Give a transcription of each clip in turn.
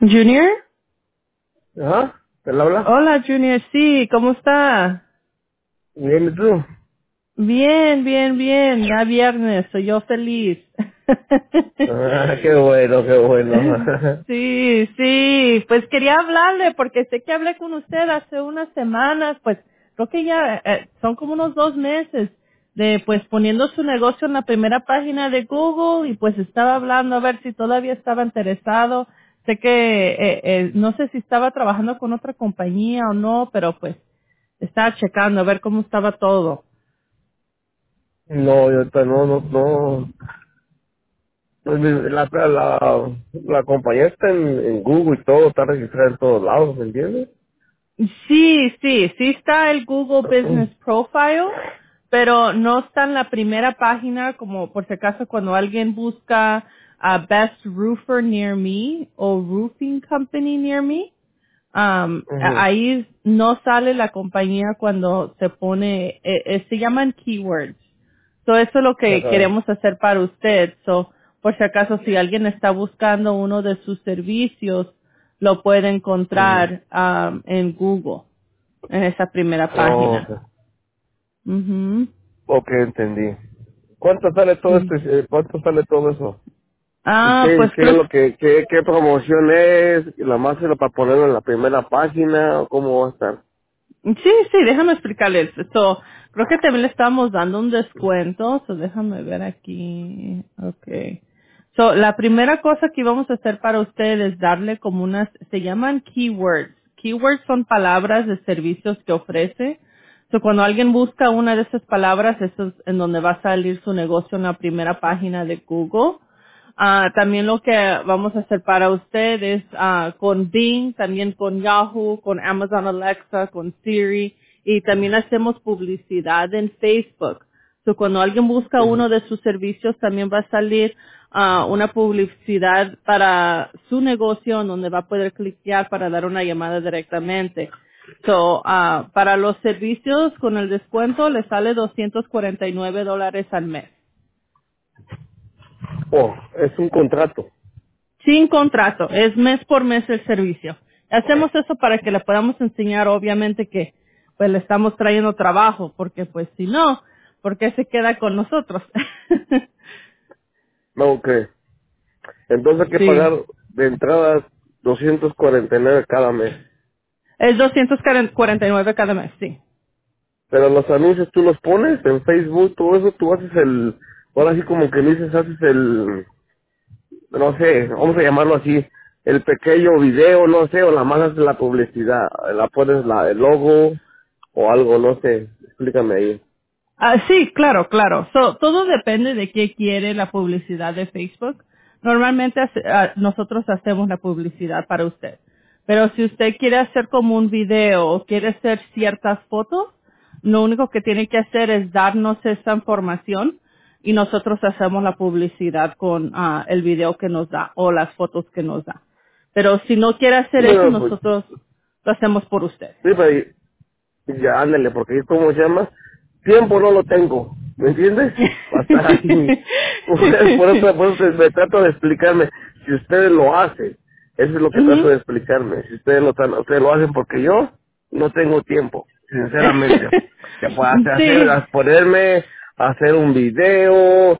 Junior. Ajá, ¿él habla? Hola, Junior. Sí, ¿cómo está? Bien, ¿y tú? Bien, bien, bien. Ya viernes, soy yo feliz. Ah, qué bueno, qué bueno. Sí, sí. Pues quería hablarle porque sé que hablé con usted hace unas semanas, pues creo que ya son como unos 2 meses de pues poniendo su negocio en la primera página de Google y pues estaba hablando a ver si todavía estaba interesado. Sé que no sé si estaba trabajando con otra compañía o no, pero pues estaba checando a ver cómo estaba todo. No, yo ahorita no. Pues la compañía está en Google y todo, está registrada en todos lados, ¿me entiendes? Sí, sí, sí está el Google Business Profile, pero no está en la primera página como por si acaso cuando alguien busca a Best Roofer Near Me o Roofing Company Near Me. Ujú. Ahí no sale la compañía cuando se pone, se llaman keywords. So, eso es lo que Ajá. queremos hacer para usted. So, por si acaso, si alguien está buscando uno de sus servicios, lo puede Ujú. encontrar en Google, en esa primera Oh, página. ok, Ujú. ok, entendí. ¿Cuánto sale todo Sí. esto? ¿Cuánto sale todo eso? ¿Y Pues qué es creo, lo qué promoción es? ¿La más es para ponerlo en la primera página? ¿O cómo va a estar? sí, sí, déjame explicarles. So, creo que también le estamos dando un descuento. So, déjame ver aquí. Okay. So, la primera cosa que vamos a hacer para ustedes es darle como unas, se llaman keywords. Keywords son palabras de servicios que ofrece. So, cuando alguien busca una de esas palabras, eso es en donde va a salir su negocio en la primera página de Google. También lo que vamos a hacer para ustedes con Bing, también con Yahoo, con Amazon Alexa, con Siri y también hacemos publicidad en Facebook. So, cuando alguien busca Ujú. uno de sus servicios, también va a salir una publicidad para su negocio en donde va a poder cliquear para dar una llamada directamente. So, para los servicios con el descuento le sale $249 al mes. Oh, es un contrato. Sin contrato, es mes por mes el servicio. Hacemos eso para que le podamos enseñar, obviamente, que pues le estamos trayendo trabajo, porque pues si no, ¿por qué se queda con nosotros? No, ok. Entonces hay que pagar Sí. de entrada 249 cada mes. Es 249 cada mes, sí. Pero los anuncios tú los pones en Facebook, todo eso, tú haces ahora sí como que dices, haces no sé, vamos a llamarlo así, el pequeño video, no sé, o la más haces la publicidad, la pones el logo o algo, no sé, explícame ahí. Sí, claro, claro. So, todo depende de qué quiere la publicidad de Facebook. Normalmente nosotros hacemos la publicidad para usted. Pero si usted quiere hacer como un video o quiere hacer ciertas fotos, lo único que tiene que hacer es darnos esa información y nosotros hacemos la publicidad con el video que nos da o las fotos que nos da. Pero si no quiere hacer eso, Bueno, pues, nosotros lo hacemos por usted. sí, pues, ya ándale, porque yo, ¿cómo se llama? Tiempo no lo tengo, ¿me entiendes? Para estar ahí. Por eso me trato de explicarme. Si ustedes lo hacen, eso es lo que trato Ujú. de explicarme. Si ustedes lo hacen porque yo no tengo tiempo, sinceramente. Que pueda Sí. ponerme, hacer un video,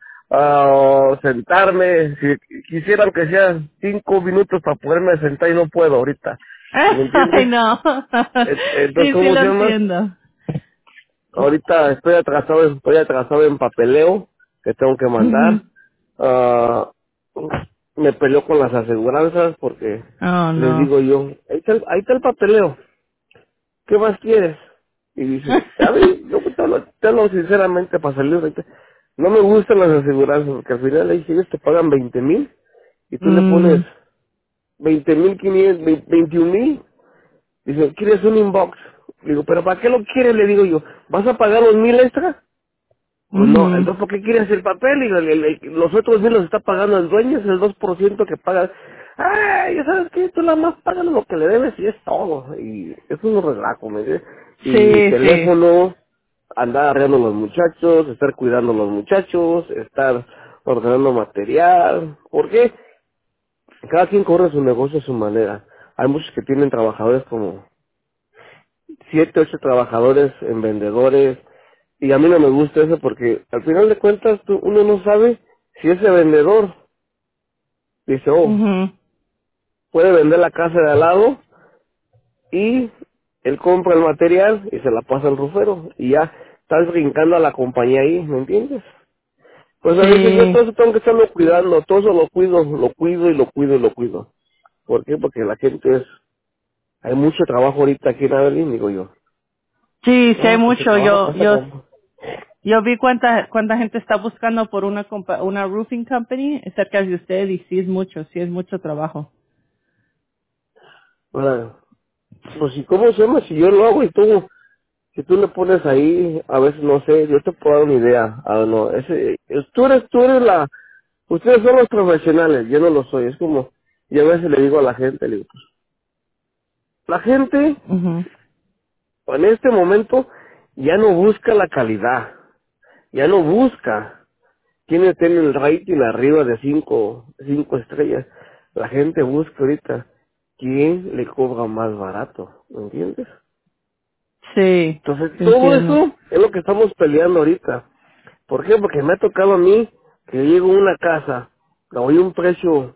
sentarme. Si quisieran que sea 5 minutos para poderme sentar y no puedo ahorita. ¿Me Ay, entiendes? no. Entonces, Sí, sí ¿cómo lo se llama? entiendo. Ahorita estoy atrasado en papeleo que tengo que Ujú. mandar. Ah, me peleó con las aseguranzas porque Oh, les no. digo yo, ahí está el papeleo, ¿qué más quieres? Y dice, ¿sabes? Yo te hablo sinceramente para salir ahorita. No me gustan las aseguranzas porque al final le dije, ellos te pagan 20,000 y tú le pones Mm, 20,500, 21,000. Dice, ¿quieres un inbox? Digo, ¿pero para qué lo quieres? Le digo yo, ¿vas a pagar los 1,000 extra? Pues no, ujú. entonces ¿por qué quieres el papel? Y los otros 1,000 los está pagando el dueño, es el 2% que paga. Ay, ya sabes que tú nada más pagas lo que le debes y es todo. Y es un relajo, ¿me entiendes? Y Sí, sí. teléfono, andar arreglando los muchachos, estar cuidando los muchachos, estar ordenando material. ¿Por qué? cada quien corre su negocio a su manera. Hay muchos que tienen trabajadores como 7, 8 trabajadores en vendedores, y a mí no me gusta eso porque al final de cuentas uno no sabe si ese vendedor dice, oh, Mhm. puede vender la casa de al lado y él compra el material y se la pasa al rufero y ya estás brincando a la compañía ahí, ¿me entiendes? Pues a veces yo todo Sí, eso tengo que estarlo cuidando, todo eso lo cuido, lo cuido y lo cuido y lo cuido. ¿Por qué? Porque la gente es, hay mucho trabajo ahorita aquí en Abilene, digo yo. sí, sé No, que se mucho. trabaja Yo, con esta yo, compa. yo vi cuánta gente está buscando por una roofing company cerca de usted y sí es mucho trabajo. Ahora, pues si cómo se llama, si yo lo hago y tú, si tú le pones ahí, a veces no sé, yo te puedo dar una idea. Ah, no, tú eres ustedes son los profesionales, yo no lo soy. Es como, y a veces le digo a la gente, le digo, pues, la gente Mhm. en este momento ya no busca la calidad, ya no busca quién tiene el rating arriba de 5 estrellas. La gente busca ahorita quién le cobra más barato, ¿me entiendes? Sí, Entonces, sí todo entiendo. eso es lo que estamos peleando ahorita. ¿Por qué? Porque me ha tocado a mí que llego a una casa, le doy un precio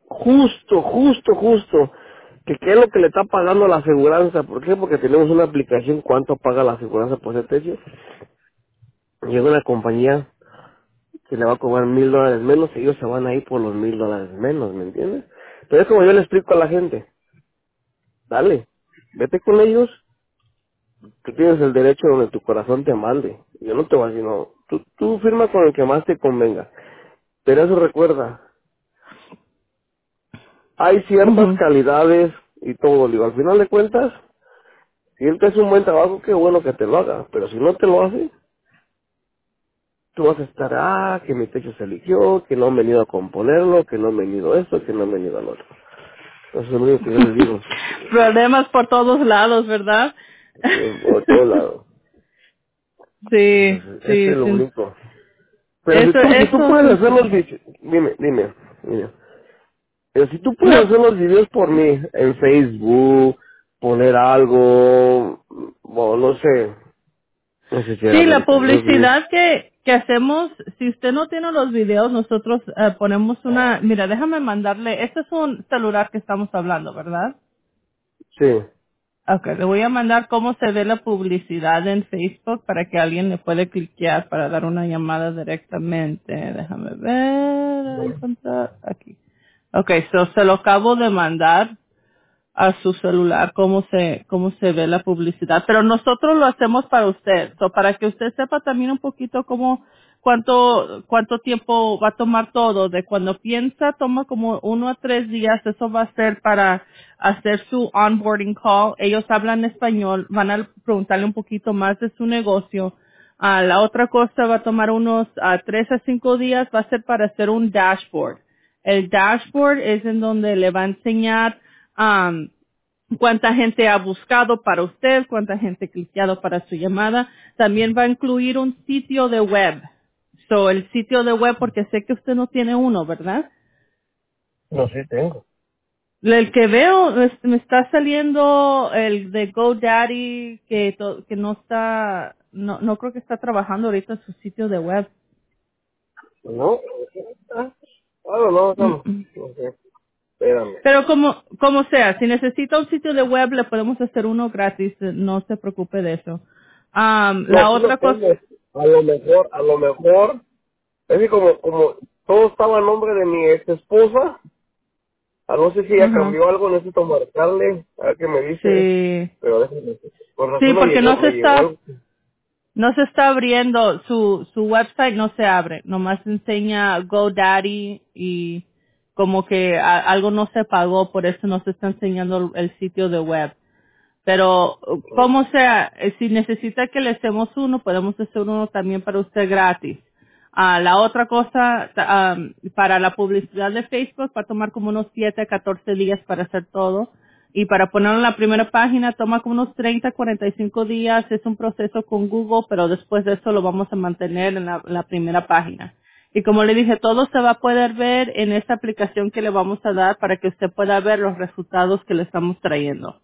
justo, que qué es lo que le está pagando la aseguranza. ¿Por qué? Porque tenemos una aplicación, cuánto paga la aseguranza por ese precio. Llega una compañía que le va a cobrar $1,000 menos, ellos se van a ir por los $1,000 menos, ¿me entiendes? Pero es como yo le explico a la gente, dale, vete con ellos, tú tienes el derecho donde tu corazón te mande. Yo no te voy a decir, no, tú firma con el que más te convenga. Pero eso recuerda, hay ciertas Mhm. calidades y todo, digo, al final de cuentas, si él te hace un buen trabajo, qué bueno que te lo haga, pero si no te lo hace, tú vas a estar, que mi techo se eligió, que no han venido a componerlo, que no han venido esto, que no han venido al otro. Eso es lo único que yo les digo, Problemas por todos lados, ¿verdad? por todos lados. Sí, Entonces, ese sí, es lo sí. único. Pero si tú Eso puedes sí. hacer los videos, dime. Pero si tú puedes No, hacer los videos por mí, en Facebook, poner algo, bueno, no sé si era sí, la American Roofing. publicidad que hacemos, si usted no tiene los videos, nosotros ponemos mira, déjame mandarle, este es un celular que estamos hablando, ¿verdad? Sí, Ok, le voy a mandar cómo se ve la publicidad en Facebook para que alguien le puede cliquear para dar una llamada directamente. Déjame ver, encontrar aquí. Ok, se lo acabo de mandar a su celular cómo se ve la publicidad, pero nosotros lo hacemos para usted, para que usted sepa también un poquito cuánto tiempo va a tomar todo, de cuando piensa toma como 1 a 3 días, eso va a ser para hacer su onboarding call, ellos hablan español, van a preguntarle un poquito más de su negocio. La otra cosa va a tomar unos 3 a 5 días, va a ser para hacer un dashboard. El dashboard es en donde le va a enseñar um, cuánta gente ha buscado para usted, cuánta gente ha cliqueado para su llamada. También va a incluir un sitio de web. El sitio de web, porque sé que usted no tiene uno, ¿verdad? no, sí tengo. El que veo, me está saliendo el de GoDaddy, que no está, no creo que está trabajando ahorita en su sitio de web. ¿No? No, Mm, no, mm. no sé, espérame. Pero como sea, si necesita un sitio de web, le podemos hacer uno gratis, no se preocupe de eso. No, La sí lo otra cosa, tengo. A lo mejor, es que como todo estaba a nombre de mi ex esposa, no sé si ella ajá, cambió algo, necesito marcarle, a ver qué me dice, sí, pero déjeme, por sí, razón porque me llegó algo. no se está abriendo, su website no se abre, nomás enseña GoDaddy y como que algo no se pagó, por eso no se está enseñando el sitio de web. Pero como sea, si necesita que le hacemos uno, podemos hacer uno también para usted gratis. La otra cosa, para la publicidad de Facebook va a tomar como unos 7 a 14 días para hacer todo. Y para ponerlo en la primera página toma como unos 30 a 45 días. Es un proceso con Google, pero después de eso lo vamos a mantener en la primera página. Y como le dije, todo se va a poder ver en esta aplicación que le vamos a dar para que usted pueda ver los resultados que le estamos trayendo.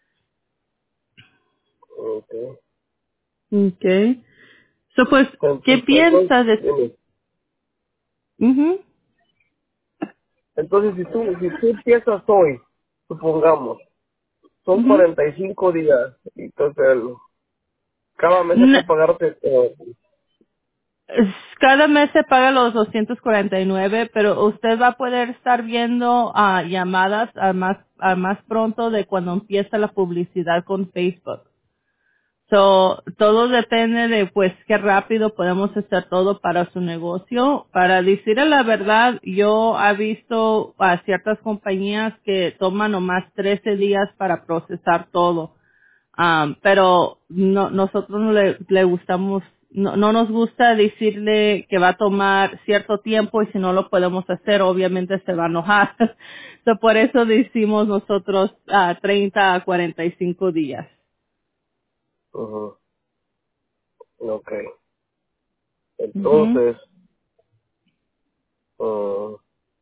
Okay. Okay. So, pues, ¿qué piensa de? Dime. Ujú, Entonces, si tú empiezas hoy, supongamos, son ujú. 45 días, y entonces cada mes hay que N- pagarte. Cada mes se paga los 249, pero usted va a poder estar viendo llamadas a más pronto de cuando empieza la publicidad con Facebook. So, todo depende de pues qué rápido podemos hacer todo para su negocio. Para decirle la verdad, yo he visto a ciertas compañías que toman nomás 13 días para procesar todo. Pero no, nosotros no le gustamos, no nos gusta decirle que va a tomar cierto tiempo y si no lo podemos hacer, obviamente se va a enojar. So, por eso decimos nosotros 30 a 45 días. Ujú. Ok. Ujú. Entonces, ah,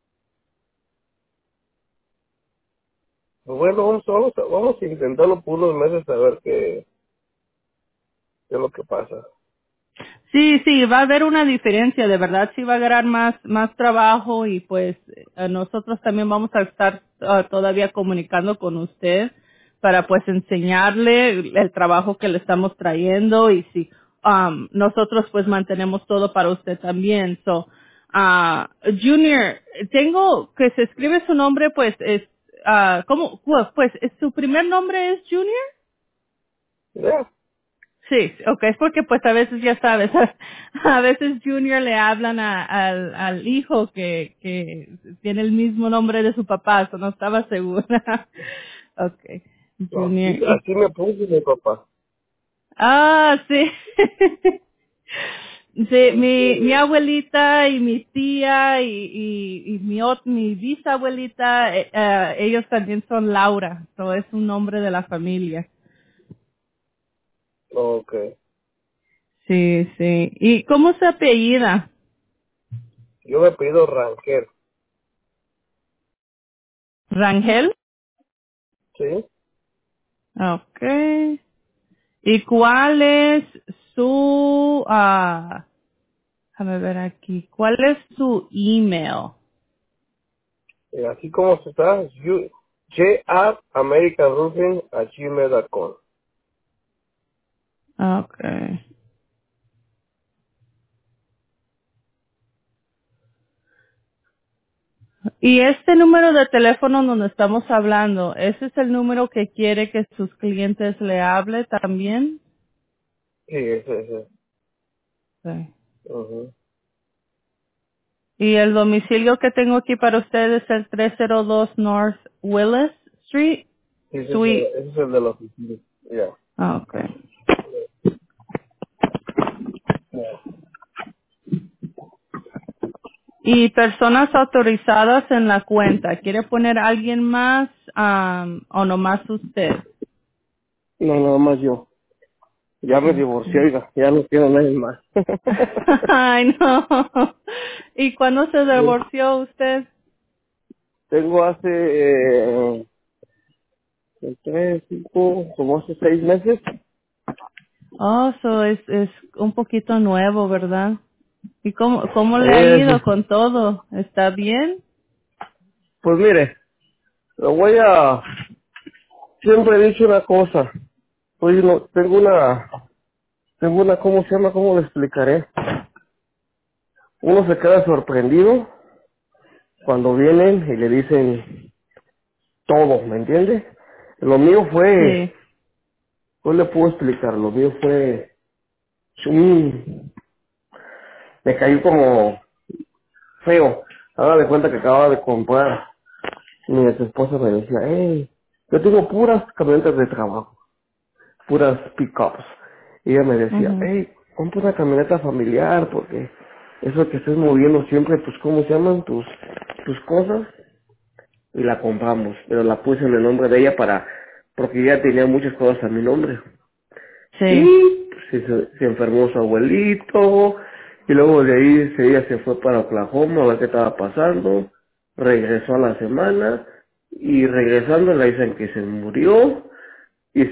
bueno, vamos a intentarlo por unos meses a ver qué es lo que pasa. Sí, sí, va a haber una diferencia, de verdad, sí va a agarrar más trabajo y pues nosotros también vamos a estar todavía comunicando con usted para pues enseñarle el trabajo que le estamos trayendo y si nosotros pues mantenemos todo para usted también. So, Junior, tengo que se escribe su nombre pues es, ¿cómo? Pues, ¿su primer nombre es Junior? Ya, Sí, okay, es porque pues a veces ya sabes, a veces Junior le hablan al hijo que tiene el mismo nombre de su papá, so no estaba segura. Okay, no, Junior. así me puso mi papá. Sí. Sí, mi abuelita y mi tía y mi bisabuelita, ellos también son Laura, so es un nombre de la familia. Ok. Sí, sí. ¿Y cómo se apellida? Yo me pido Rangel, Rangel. ¿sí? Okay. ¿Y cuál es su, déjame ver aquí, cuál es su email? Así como se está, jamericanroofing@gmail.com. Okay. Y este número de teléfono donde estamos hablando, ¿ese es el número que quiere que sus clientes le hable también? Sí, ese. Sí. Ujú. Y el domicilio que tengo aquí para usted es el 302 North Willis Street, Sí, Suite. ese es el de la oficina. Ya. Okay. Y personas autorizadas en la cuenta. ¿Quiere poner a alguien más o nomás usted? No, nada más yo. Ya me divorcié, Okay. oiga, ya no quiero nadie más. Ay, no. ¿Y cuándo se divorció usted? Tengo hace 3, 5, como hace 6 meses. Oh, es un poquito nuevo, ¿verdad? ¿Y cómo le ha Eso. ido con todo? ¿Está bien? Pues mire, lo voy a... Siempre he dicho una cosa. Oye, no, tengo una, ¿cómo se llama? ¿Cómo le explicaré? Uno se queda sorprendido cuando vienen y le dicen todo, ¿me entiende? Lo mío fue, Sí. no le puedo explicar, lo mío fue, un- me cayó como feo. Haga de cuenta que acababa de comprar. Mi ex esposa me decía, hey, yo tengo puras camionetas de trabajo, puras pickups. Y ella me decía, Mhm. hey, compra una camioneta familiar porque eso que estés moviendo siempre, pues, ¿cómo se llaman? Tus cosas. Y la compramos, pero la puse en el nombre de ella porque ella tenía muchas cosas a mi nombre. Sí. Y pues, se enfermó su abuelito, Y luego de ahí ella se fue para Oklahoma a ver qué estaba pasando, regresó a la semana y regresando le dicen que se murió y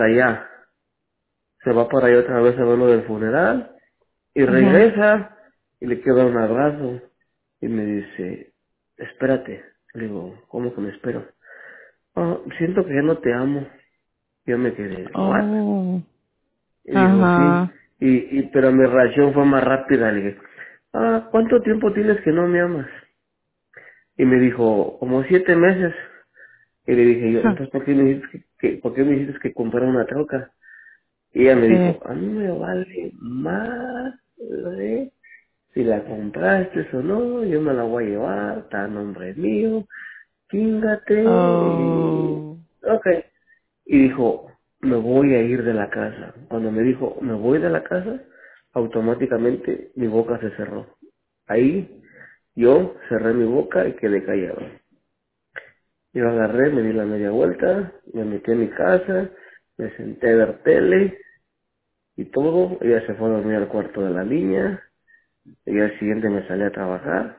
se va para allá otra vez a ver lo del funeral y Ujú. regresa y le quiero dar un abrazo y me dice, espérate. Le digo, ¿cómo que me espero? "Ah, siento que ya no te amo." Yo me quedé, ¿what? Oh. Y dijo, sí, Ajá. pero mi reacción fue más rápida. Le dije, ¿cuánto tiempo tienes que no me amas? Y me dijo, como 7 meses. Y le dije yo, entonces, ¿por qué me dijiste por qué me dijiste que comprara una troca? Y ella me Sí. dijo, a mí me vale madre si la compraste o no, yo me la voy a llevar, está a nombre mío, chingate. Oh. Ok. Y dijo, me voy a ir de la casa. Cuando me dijo, me voy de la casa, automáticamente mi boca se cerró. Ahí yo cerré mi boca y quedé callado. Yo agarré, me di la media vuelta, me metí en mi casa, me senté a ver tele y todo. Ella se fue a dormir al cuarto de la niña. El día siguiente me salí a trabajar.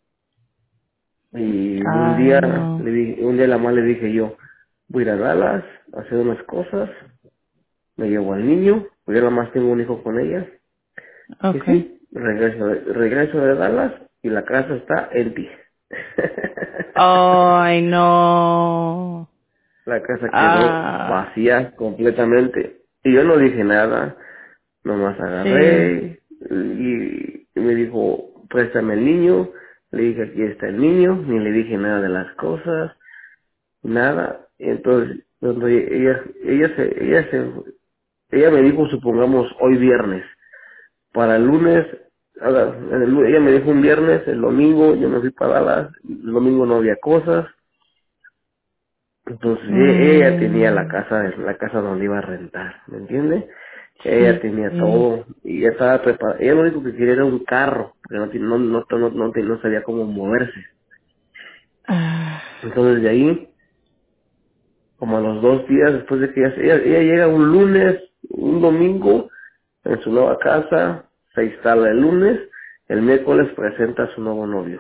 Y Ay, no. un día a la mamá le dije yo, voy a ir a Dallas a hacer unas cosas, me llevo al niño, porque yo nada más tengo un hijo con ella. Y Okay. sí, regreso de Dallas y la casa está empty. Ay, no. La casa quedó Ah, vacía completamente. Y yo no dije nada, nomás sí, agarré y me dijo, préstame el niño. Le dije, aquí está el niño, ni le dije nada de las cosas, nada. Y entonces, cuando ella me dijo, supongamos, hoy viernes. Para el lunes, ella me dijo un viernes, el domingo yo me fui para Dallas, el domingo no había cosas, entonces ella tenía mm, la casa donde iba a rentar, ¿me entiende? Ella sí, tenía todo y ella estaba preparada. Ella lo único que quería era un carro, porque no sabía cómo moverse. ah, Entonces de ahí, como a los 2 días después de que ella llega un lunes, un domingo, en su nueva casa, se instala el lunes, el miércoles presenta a su nuevo novio.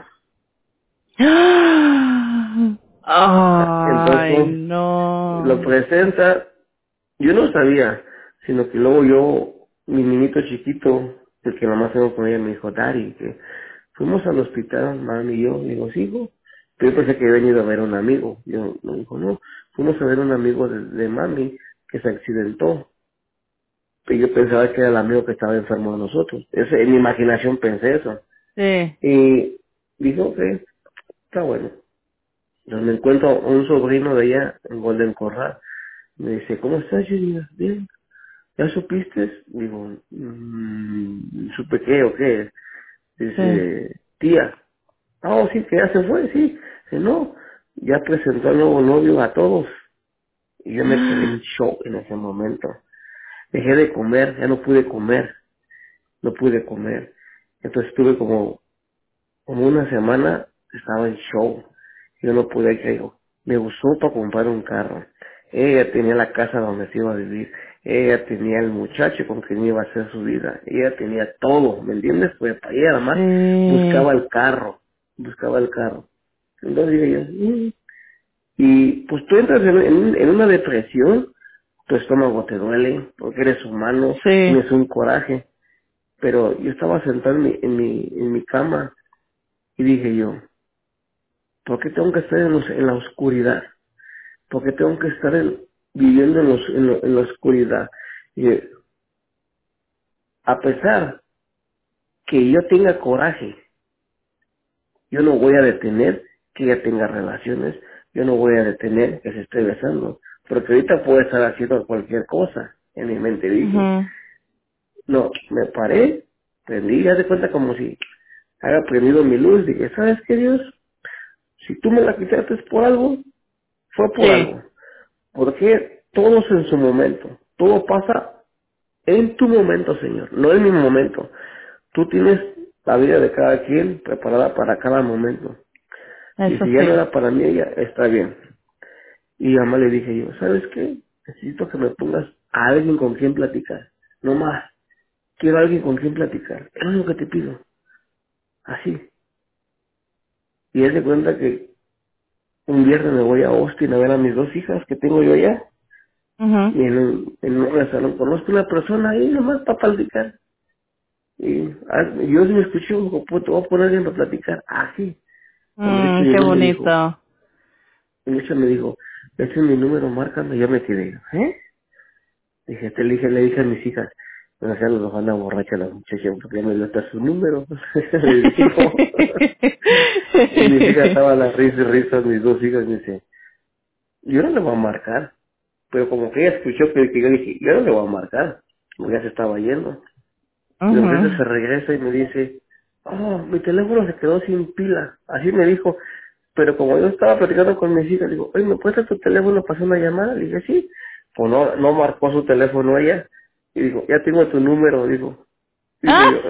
ay, Entonces lo no, presenta, yo no sabía, sino que luego mi niñito chiquito, el que nomás tengo con ella, me dijo, Dari, que fuimos al hospital, mami y yo, le digo, sí, hijo. Pero yo pensé que había venido a ver a un amigo. Yo me dijo, no, fuimos a ver a un amigo de mami que se accidentó. Y yo pensaba que era el amigo que estaba enfermo de nosotros. En mi imaginación pensé eso. sí, Y dijo, ok, está bueno. Yo me encuentro a un sobrino de ella en Golden Corral. Me dice, ¿cómo estás, Junior? Bien. ¿Ya supiste? Digo, ¿supe qué o qué? sí, Dice, tía. Oh, sí, que ya se fue, sí. Dice, no, ya presentó al nuevo novio a todos. Y yo me quedé en shock en ese momento. Dejé de comer, ya no pude comer, no pude comer. Entonces estuve como una semana estaba en show. Yo no podía creer. Me usó para comprar un carro. Ella tenía la casa donde se iba a vivir. Ella tenía el muchacho con quien iba a hacer su vida. Ella tenía todo, ¿me entiendes? Pues para ella nada más buscaba sí, el carro. Buscaba el carro. Entonces dije yo, y pues tú entras en una depresión, tu estómago te duele, porque eres humano, sí, tienes un coraje. Pero yo estaba sentado en mi cama y dije yo, ¿por qué tengo que estar en la oscuridad? ¿Por qué tengo que estar viviendo en la oscuridad? Y a pesar que yo tenga coraje, yo no voy a detener que ella tenga relaciones, yo no voy a detener que se esté besando, porque ahorita puede estar haciendo cualquier cosa. En mi mente dije, ujú, no, me paré, prendí, ya de cuenta como si haya prendido mi luz, dije, ¿sabes qué, Dios? Si tú me la quitaste por algo, fue por sí, algo. Porque todo es en su momento. Todo pasa en tu momento, Señor, no en mi momento. Tú tienes la vida de cada quien preparada para cada momento. Y eso si ya no sí, era para mí, ella está bien. Y además le dije yo, ¿sabes qué? Necesito que me pongas a alguien con quien platicar. No más. quiero a alguien con quien platicar. Es lo único que te pido. Así. Y él se cuenta que un viernes me voy a Austin a ver a mis dos hijas que tengo yo allá. Ujú. Y en un restaurante conozco una persona ahí nomás para platicar. Y yo sí me escuché, dijo, pues te voy a poner alguien para platicar. Así. La muchacha Qué llegó y me dijo, bonito. este es mi número, márcame. Yo me quedé, ¿eh? Dije, le dije a mis hijas, me hacían los ojos borracha la muchacha, porque ya me dio hasta su número. Le digo, y mis hijas estaban a risa y risas, mis dos hijas, me dice, yo no le voy a marcar. Pero como que ella escuchó que yo dije, yo no le voy a marcar, como ya se estaba yendo. Y la muchacha Ujú. se regresa y me dice, oh, mi teléfono se quedó sin pila. Así me dijo. Pero como yo estaba platicando con mis hijas, digo, oye, ¿me puedes dar tu teléfono para hacer una llamada? Le dije, sí. Pues no marcó su teléfono ella. Y digo, ya tengo tu número, digo. Digo yo,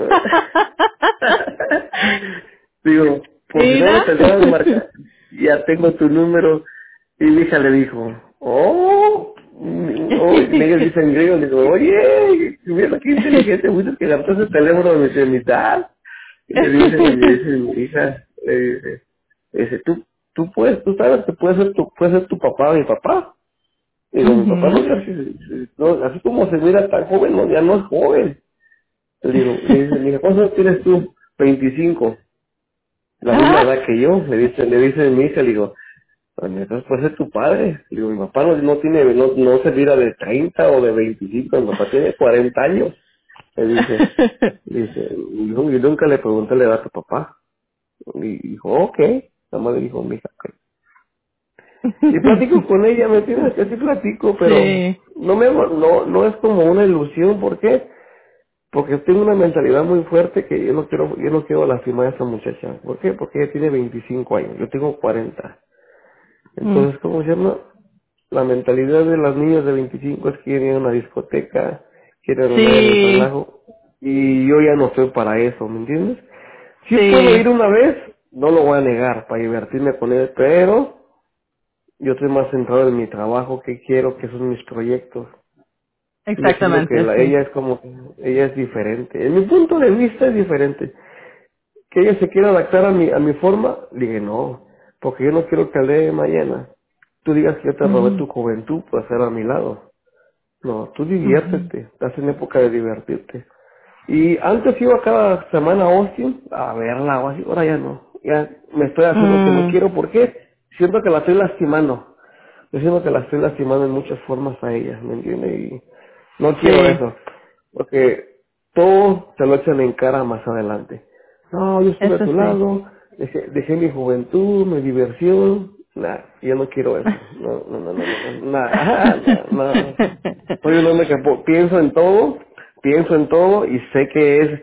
digo, por si no Mira. me pensaban marcar, ya tengo tu número. Y mi hija le dijo, ellos dicen griego, le digo, oye, mira qué inteligente, mucho que agarró ese teléfono de mi tal. Y le dice mi hija, le dice, tú sabes que puedes ser tu papá o mi papá. Y digo, mi papá no, Ujú. así como se mira tan joven, no, ya no es joven. Le dice, mira, ¿cuántos años tienes tú? 25, la misma Ah. edad que yo, le dice mi hija, le digo, pues entonces puede ser tu padre. Le digo, mi papá no se mira de 30 o de 25, mi papá tiene 40 años. Y yo nunca le pregunté la edad a tu papá. Y dijo, ok, la madre dijo, mi hija, ok. Y platico con ella, ¿me entiendes? Que sí platico, pero Sí, no es como una ilusión, ¿por qué? Porque tengo una mentalidad muy fuerte que yo no quiero lastimar a esa muchacha. ¿Por qué? Porque ella tiene 25 años, yo tengo 40. mm, Entonces, ¿cómo se llama? La mentalidad de las niñas de 25 es que quieren ir a una discoteca, quieren andar en el sí, relajo, y yo ya no estoy para eso, ¿me entiendes? Si puedo ir sí, una vez, no lo voy a negar, para divertirme con él, pero yo estoy más centrado en mi trabajo, que quiero, que son mis proyectos. Y yo siento que exactamente, sí. ella es ella es diferente. En mi punto de vista es diferente. Que ella se quiera adaptar a mi forma, le dije no, porque yo no quiero que al día de mañana tú digas que yo te robé Ujú, tu juventud por estar a mi lado. No, tú ujú, diviértete, estás en época de divertirte. Y antes iba cada semana a Austin a verla o así, ahora ya no. Ya me estoy haciendo que no mm, quiero, ¿por qué? Siento que la estoy lastimando. Yo siento que la estoy lastimando en muchas formas a ella, ¿me entiende? Y no quiero sí, eso, porque todo se lo echan en cara más adelante. No, yo estuve a eso tu sí. lado, dejé mi juventud, mi diversión. Nah, yo no quiero eso. No, nada, no. Soy un hombre que pienso en todo y sé que es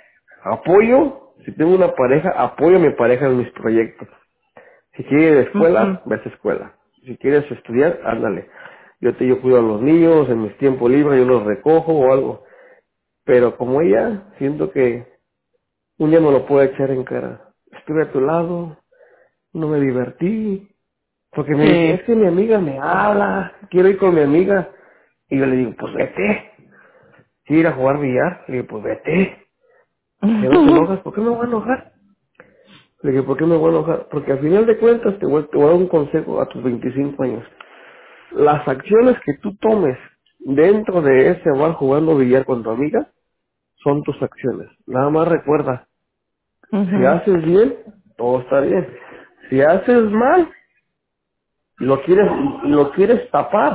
apoyo. Si tengo una pareja, apoyo a mi pareja en mis proyectos. Si quieres ir a Ujú, escuela, ves a escuela. Si quieres estudiar, ándale. Yo cuido a los niños, en mis tiempos libres yo los recojo o algo. Pero como ella, siento que un día no lo puedo echar en cara. Estuve a tu lado, no me divertí. Porque me dice, es sí. que mi amiga me habla, quiero ir con mi amiga. Y yo le digo, pues vete. ¿Quiero ir a jugar billar? Le digo, pues vete. Si no te enojas, ¿por qué me voy a enojar? Le dije, ¿por qué me voy a enojar? Porque al final de cuentas te voy a dar un consejo a tus 25 años. Las acciones que tú tomes dentro de ese bar jugando billar con tu amiga son tus acciones. Nada más recuerda, si Ujú, haces bien, todo está bien. Si haces mal, lo quieres, lo quieres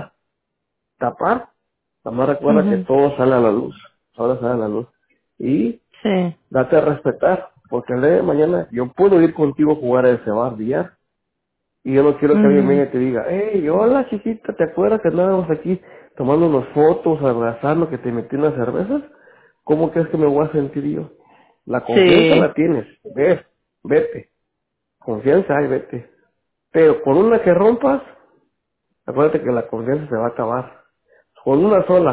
tapar, nada más recuerda que ujú, todo sale a la luz. Ahora sale a la luz. Y sí. date a respetar, porque el día de mañana yo puedo ir contigo a jugar a ese bar billar. Y yo no quiero que alguien Ujú, venga y te diga, hey, hola chiquita, ¿te acuerdas que andábamos aquí tomando unas fotos, abrazando, que te metí unas cervezas? ¿Cómo crees que me voy a sentir yo? La confianza sí, la tienes, vete. Confianza hay, vete. Pero con una que rompas, acuérdate que la confianza se va a acabar. Con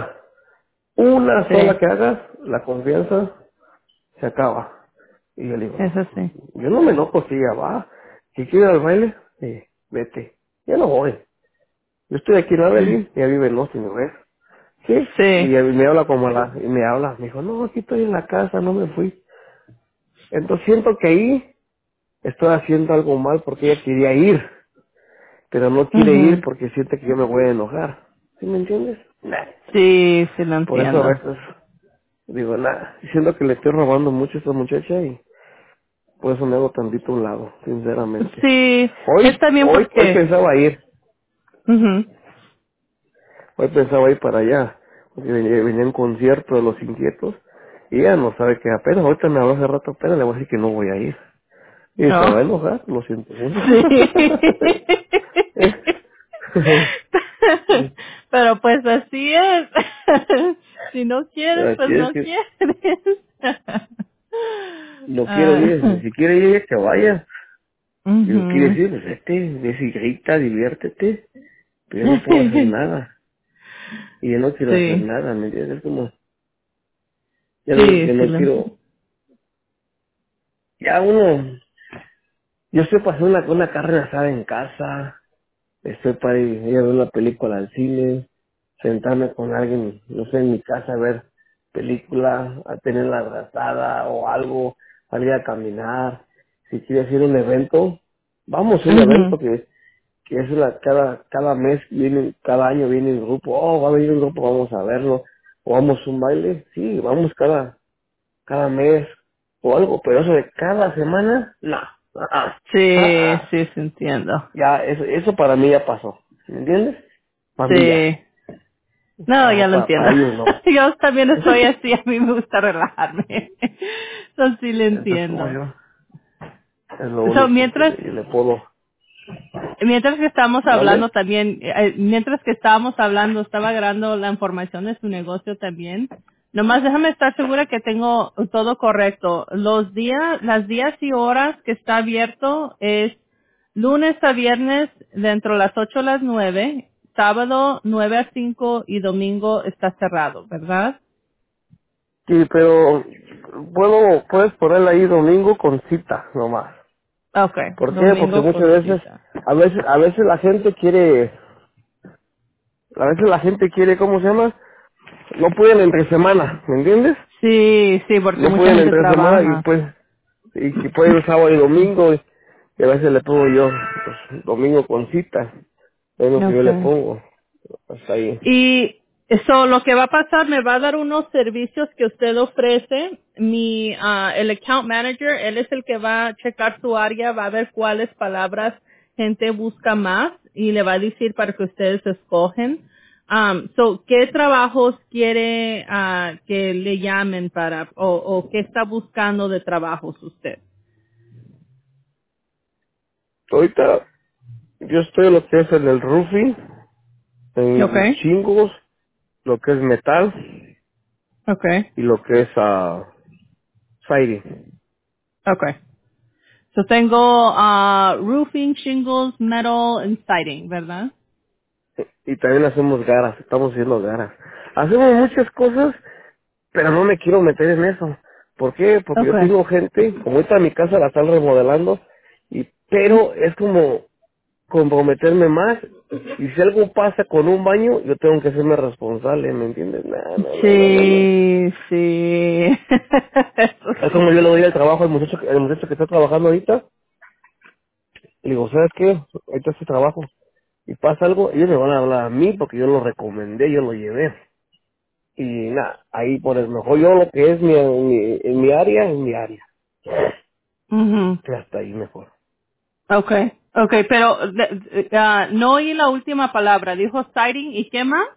una sola sí, que hagas, la confianza se acaba. Y yo le digo, eso sí. yo no me enojo si ella va. Si quiere ir al baile, vete. Yo no voy. Yo estoy aquí en Abilene, ella vive en Austin, ¿no ves? Sí, y Sí. me habla y me habla, me dijo, no, aquí estoy en la casa, no me fui. Entonces siento que ahí estoy haciendo algo mal porque ella quería ir, pero no quiere ir Mhm. porque siente que yo me voy a enojar. ¿Sí me entiendes? Nah. Sí, sí lo Por eso a entiendo. veces digo, nada, siento que le estoy robando mucho a esta muchacha y por eso me hago tantito a un lado, sinceramente. Sí, es Hoy, también hoy, hoy porque... pensaba ir, Mhm. hoy pensaba ir para allá, porque venía un concierto de Los Inquietos y ella no sabe que apenas, ahorita me habló hace rato, apenas le voy a decir que no voy a ir. Y se va a No. enojar, lo siento mucho. Sí. Pero pues así es. Si no quieres, Así pues es no que quieres. no quiero Ah, ir, si quiere ir ella que vaya. Digo, quiere ujú. decir, pues vete, grita, diviértete, pero yo no puedo hacer nada. Y yo no quiero hacer Sí, nada, ¿me entiendes? Es como, ya le digo sí, que sí no lo entiendo. quiero, ya uno, yo estoy para hacer una carne asada en casa, estoy para ir a ver una película al cine, sentarme con alguien, no sé, en mi casa a ver película, a tener la abrazada o algo, salir a caminar. Si quiere hacer un evento, vamos a un evento Ujú. que es cada mes viene, cada año viene un grupo, oh, va a venir un grupo, vamos a verlo, o vamos a un baile, sí, vamos cada mes o algo, pero eso de cada semana, no, Sí, sí, sí entiendo. ya, eso para mí ya pasó, ¿me entiendes? Para mí ya, Sí. No, ya lo entiendo. para ellos no. Yo también estoy así, a mí me gusta relajarme. Eso sí lo Eso es como entiendo. yo, es lo So, único que mientras le puedo, Mientras que estábamos ¿vale? hablando también, mientras que estábamos hablando, estaba agarrando la información de su negocio también. Nomás déjame estar segura que tengo todo correcto. Las días y horas que está abierto es lunes a viernes dentro de las 8 a las 9, sábado 9 a 5 y domingo está cerrado, ¿verdad? Sí, pero puedes ponerle ahí domingo con cita, nomás. Okay, ¿Por qué? Porque domingo muchas con veces, cita. a veces la gente quiere, ¿cómo se llama? No pueden entre semana, ¿me entiendes? Sí, sí, porque No mucha pueden gente entre semana y trabaja. pues, y que puede ir sábado y domingo, y a veces le pongo yo, pues, domingo con cita, es lo que yo le Okay. pongo, hasta ahí. Y eso, lo que va a pasar, me va a dar unos servicios que usted ofrece. El account manager, él es el que va a checar su área, va a ver cuáles palabras gente busca más y le va a decir para que ustedes escogen. ¿Qué trabajos quiere que le llamen para, o qué está buscando de trabajos usted? Ahorita, yo estoy en lo que es en el roofing, en Okay, chingos, lo que es metal, okay, y lo que es siding. okay. So tengo roofing, shingles, metal and siding, ¿verdad? Y también hacemos garas, estamos haciendo garas. Hacemos muchas cosas, pero no me quiero meter en eso. ¿Por qué? Porque yo Okay. tengo gente, como ahorita mi casa la están remodelando, pero es como comprometerme más, y si algo pasa con un baño, yo tengo que hacerme responsable, ¿me entiendes? No, no, no, no, no, no. Sí, sí. Eso Es como yo le sí. doy el trabajo al muchacho que está trabajando ahorita, y le digo, ¿sabes qué? Ahorita este trabajo, y pasa algo, ellos me van a hablar a mí porque yo lo recomendé, yo lo llevé. Y nada, ahí por el mejor yo lo que es en mi área, en mi área. Ujú. Y hasta ahí mejor. Okay, okay, pero no oí la última palabra. Dijo siding y qué más?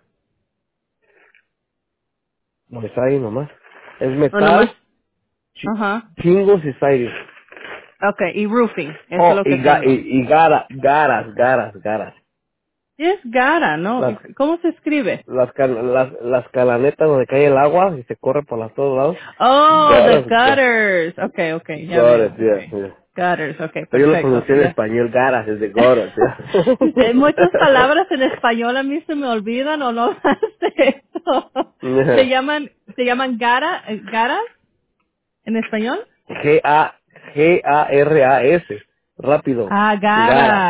Pues ahí nomás. Es O nomás. metal, Ajá. chingos y siding. Okay, y roofing. Eso es Oh, lo que tengo. garas. Es Gara, ¿no? Las, ¿Cómo se escribe? las calanetas donde cae el agua y se corre por las todos lados. Oh, the Garas, gutters. Okay, okay, ya veo. garas, Okay. yeah. Gutters, okay, Pero yo lo perfecto. pronuncié Sí, en ya. español, garas, es de garas, ya. Muchas palabras en español a mí se me olvidan o no las sé. Se llaman garas en español. G-A-R-A-S. Rápido. Ah, Garas. garas.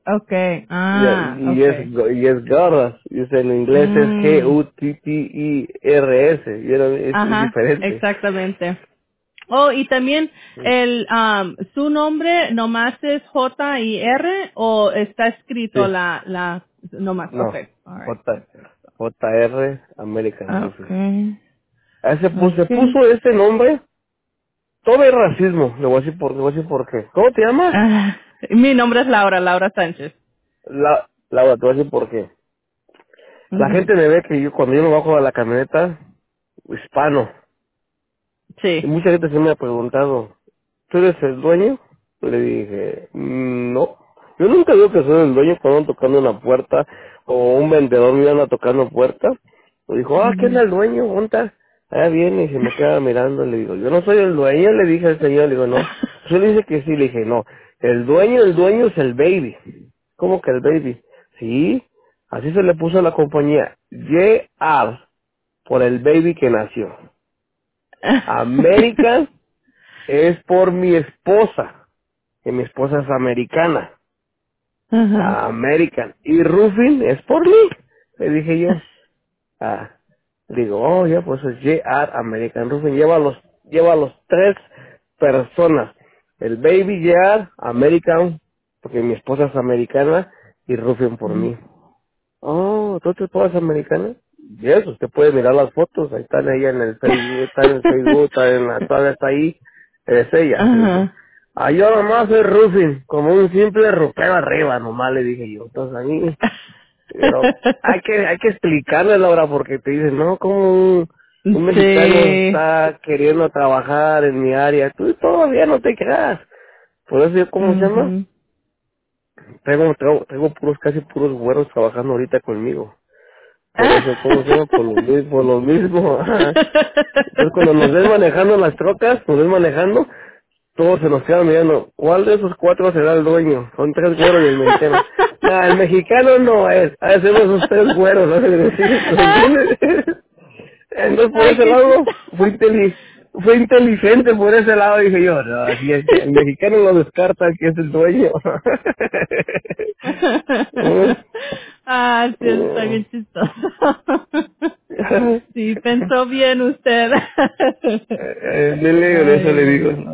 Okay. Y es, Okay. y es Garras. Y en inglés es Mm, Gutters. Es ajá, diferente. exactamente. Oh, y también su nombre nomás es J-I-R o está escrito Sí. nomás. No. Okay. All right. J, JR American Roofing. Okay. A ese se Okay. puso ese nombre. Todo es racismo. Le voy a decir por qué. ¿Cómo te llamas? Ah, mi nombre es Laura, Laura Sánchez. Laura, te voy a decir por qué. La Ujú. gente me ve que yo cuando yo me bajo de la camioneta, hispano. Y Sí. mucha gente se me ha preguntado, ¿tú eres el dueño? Le dije, no. Yo nunca digo que soy el dueño cuando ando tocando una puerta o un vendedor me anda tocando puertas. Me dijo, ¿qué es Ujú. el dueño? ¿Dónde está? Ah, viene y se me queda mirando. Le digo, yo no soy el dueño, le dije al señor. Le digo, no. Yo le dije que sí, le dije, no. El dueño es el baby. ¿Cómo que el baby? Sí, así se le puso a la compañía. JR, por el baby que nació. American es por mi esposa, que mi esposa es americana. Ajá. American. Y roofing es por mí, le dije yo. Ah, digo, oh, ya, pues es JR American Roofing. Lleva los tres personas. El baby JR American, porque mi esposa es americana, y roofing por mí. Oh, ¿tú te esposa es americana? Y eso, usted puede mirar las fotos, ahí están ella en el Facebook, todavía está ahí, es ella, le dije. Ajá. Ah, yo nomás soy roofing, como un simple rupero arriba, nomás le dije yo. Entonces a mí, pero hay que explicarle la hora porque te dicen, no, como un mexicano Sí. está queriendo trabajar en mi área, tú todavía no te quedas. Por eso yo, ¿cómo se llama? Ujú. Tengo casi puros güeros trabajando ahorita conmigo. Por eso, ¿cómo se llama? Por lo mismo. Ajá. Entonces cuando nos ven manejando las trocas, nos ven manejando, todos se nos quedan mirando, ¿cuál de esos cuatro será el dueño? Son tres güeros y el mexicano. Nah, el mexicano no es, a veces esos tres güeros, ¿no? ¿Me entiendes? Entonces por Ay, ese qué lado, chistoso. fue inteligente por ese lado, dije yo, no, así es, el mexicano lo descarta que es el dueño. Mm, Ah, sí, eso está mm. bien chistoso. Sí, pensó bien usted. Eso Ay, le digo. ay.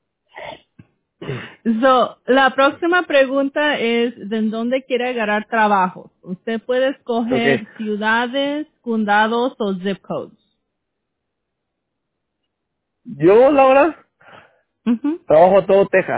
So, la próxima pregunta es, ¿de dónde quiere agarrar trabajo? Usted puede Ok, escoger ciudades, condados o zip codes. yo, Laura, Ujú. trabajo todo Texas.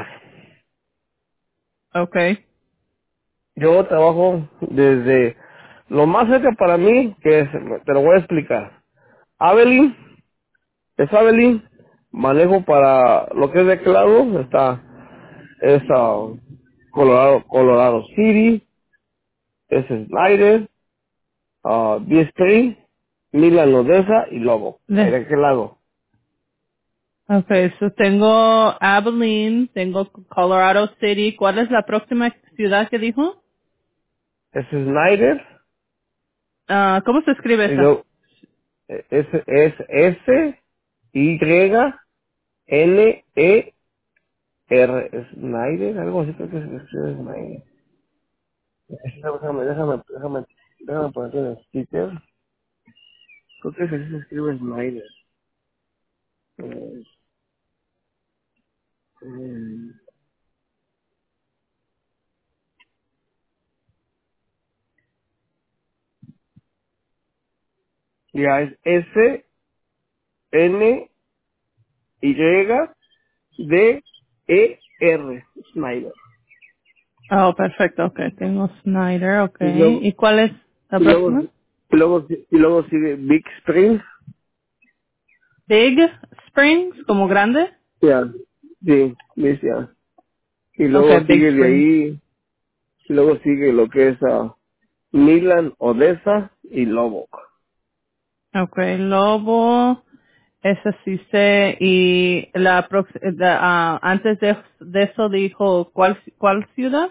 Okay. Yo trabajo desde lo más cerca para mí, que es, te lo voy a explicar. Abilene, es Abilene, manejo para lo que es de aquel lado, es Colorado City, es Snyder, B-Spring, Milan, Odessa y Lobo, de aquel lado. Okay, so tengo Abilene, tengo Colorado City. ¿Cuál es la próxima ciudad que dijo? Es Snyder, Ah, ¿cómo se escribe y esa? luego es S-Y-N-E-R, Snyder, algo así creo que se escribe Snyder. Déjame ponerte en el sticker. Creo que así se escribe Snyder. Eh, eh, Ya es S-N-Y-D-E-R, Snyder. Oh, perfecto, okay. Tengo Snyder, Y okay. luego, ¿Y cuál es la y luego, próxima? y luego sigue Big Spring. Big Springs, como grande. Ya, sí, ya. Y Okay, luego Big sigue de Springs. ahí, y luego sigue lo que es Milan, Odessa y Lubbock. Okay, Lobo, ese sí sé. Y antes de eso dijo, ¿cuál ciudad?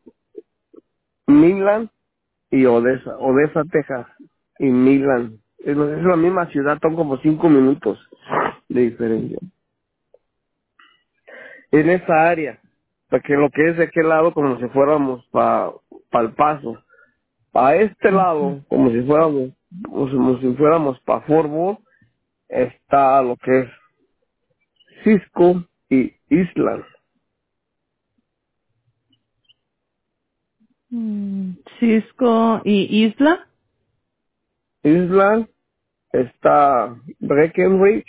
Milan y Odessa, Texas y Milan. Es la misma ciudad, son como 5 minutos de diferencia. En esa área. porque lo que es de aquel lado como si fuéramos para el Paso. Para este Okay. lado, como si fuéramos para Forbo, está lo que es Cisco y Island. Cisco y Isla. Island está Breckenridge,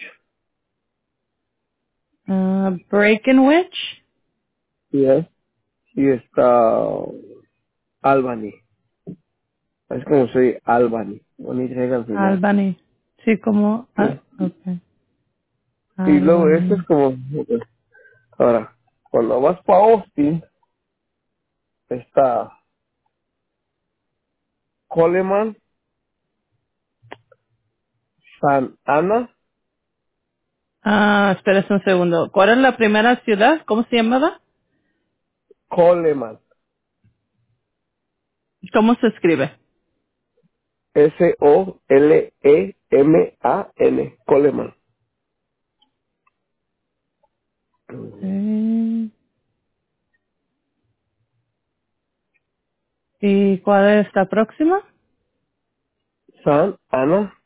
Breckenridge. yes, y está Albany. Es como soy Albany, con Y al final. Albany. Sí, como, Sí. okay. Y luego este es Albany. como, ahora, cuando vas para Austin, está Coleman, San Ana, Espera un segundo. ¿Cuál es la primera ciudad? ¿Cómo se llamaba? Coleman, ¿Cómo se escribe? Soleman, Coleman. Okay. ¿Y cuál es la próxima? San Ana,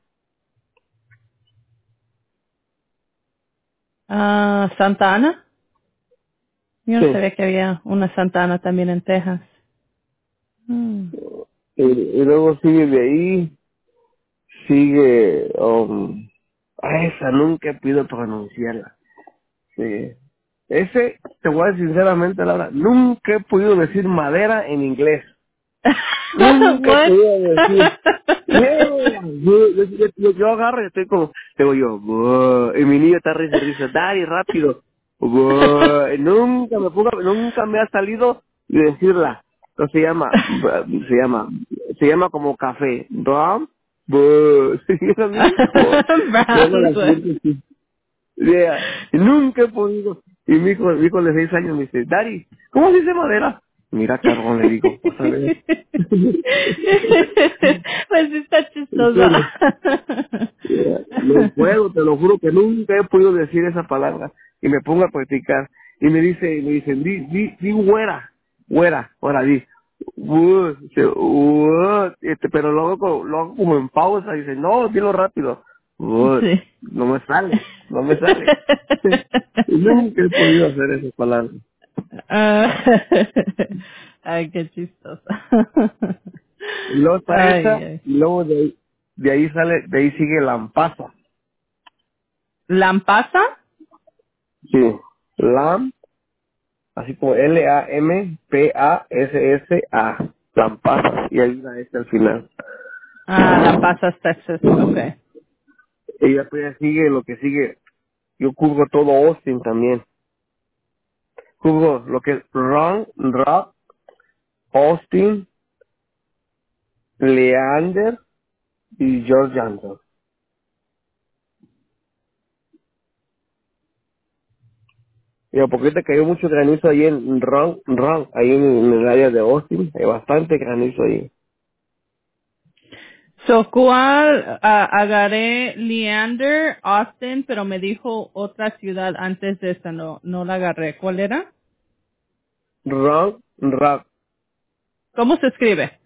Santa Ana. Yo no sí. sabía que había una Santa Ana también en Texas. Mm. Y luego sigue de ahí, sigue, a esa nunca he podido pronunciarla. Sí. Ese, te voy a decir sinceramente, Laura, nunca he podido decir madera en inglés. Nunca he What? podido decir, yeah, yo agarro y estoy como, digo yo, "Buh", y mi niño está risa y risa, Daddy, rápido, "Buh", y nunca me ha salido decirla. Entonces se llama como café, Brown, Buh, ¿sí es lo mismo? Se llama la Brownswood. siguiente, sí. Yeah. Y nunca he podido. Y mi hijo de 6 años me dice, Daddy, ¿cómo se dice madera? Mira, cabrón, le digo, vas a ver. Pues sí está En chistosa. serio. No puedo, te lo juro que nunca he podido decir esa palabra. Y me pongo a practicar. Y me dicen, di güera, ahora di. Dice, pero lo hago como en pausa. Dice, no, dilo rápido. Sí. No me sale. Y nunca he podido hacer esa palabra. Ah, Ay, qué chistosa. Y luego está Ay, esa, ay. y luego de ahí sigue Lampasa. ¿Lampasa? Sí. Lam, así como Lampasa. Lampasa. Y hay una S al final. Lampasas, Texas. Okay. Y después ya sigue lo que sigue. Yo cubro todo Austin también. Cubro lo que es Round Rock, Austin, Leander y George Johnson. Y porque ahorita cayó mucho granizo ahí en Round, ahí en el área de Austin. Hay bastante granizo ahí. So, ¿cuál? Agarré Leander, Austin, pero me dijo otra ciudad antes de esta, no la agarré. ¿Cuál era? Rock. ¿Cómo se escribe?